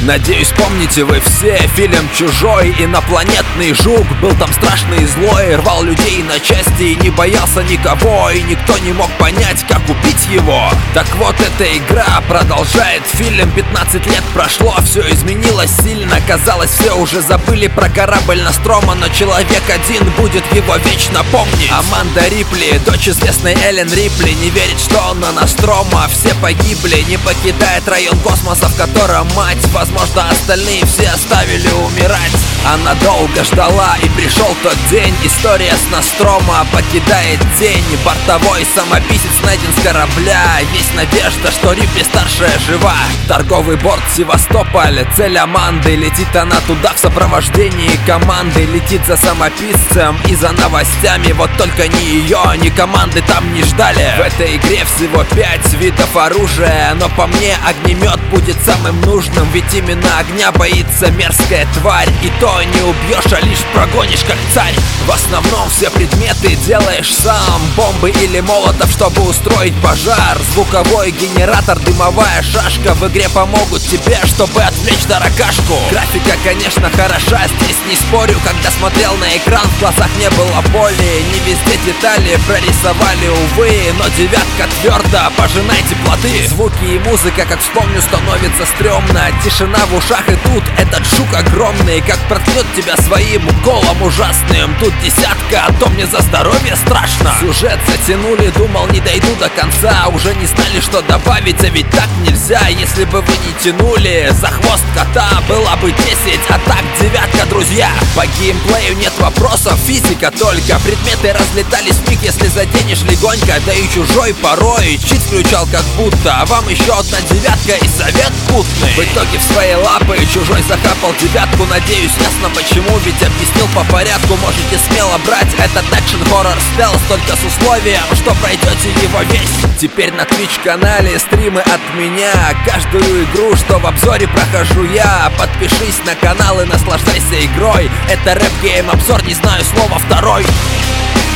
Надеюсь, помните вы все фильм «Чужой». Инопланетный жук был там страшный и злой, рвал людей на части и не боялся никого, и никто не мог понять, как убить его. Так вот, эта игра продолжает фильм. 15 лет прошло, все изменилось сильно. Казалось, все уже забыли про корабль Нострома, но человек один будет его вечно помнить. Аманда Рипли, дочь известной Эллен Рипли, не верит, что он на Нострома. Все погибли, не покидает район космоса, в котором мать. Возможно, остальные все оставили умирать. Она долго ждала, и пришел тот день. История с Нострома покидает тень. Бортовой самописец найден с корабля. Есть надежда, что Рипли старшая жива. Торговый борт Севастополь, цель Аманды. Летит она туда в сопровождении команды. Летит за самописцем и за новостями. Вот только ни ее, ни команды там не ждали. В этой игре всего 5 видов оружия, но по мне огнемет будет самым нужным. Ведь именно огня боится мерзкая тварь. И то не убьешь, а лишь прогонишь как царь. В основном все предметы делаешь сам. Бомбы или молотов, чтобы устроить пожар. Звуковой генератор, дымовая шашка в игре помогут тебе, чтобы отвлечь таракашку. Графика, конечно, хороша, здесь не спорю. Когда смотрел на экран, в глазах не было боли. Не везде детали прорисовали, увы, но девятка твердо, пожинайте плоды. Звуки и музыка, как вспомню, становится стрёмно. Тишина в ушах, и тут этот жук огромный, как проткнет тебя своим уколом ужасным. Тут десятка, а то мне за здоровье страшно. Сюжет затянули, думал, не дойду до конца. Уже не знали, что добавить, а ведь так нельзя. Если бы вы не тянули за хвост кота, была бы 10, а так девятка, друзья. По геймплею нет вопросов, физика только. Предметы разлетались в миг, если заденешь легонько. Да и Чужой порой чит включал как будто. А вам еще одна девятка и совет путный. В итоге в свои лапы Чужой захапал девятку. Надеюсь, ясно почему, ведь объяснил по порядку. Можете смело брать этот экшен-хоррор стелс, только с условием, что пройдете его весь. Теперь на Twitch-канале стримы от меня. Каждую игру, что в обзоре прохожу я. Подпишись на канал и наслаждайся игрой. Это рэп-гейм обзор, не знаю слова второй.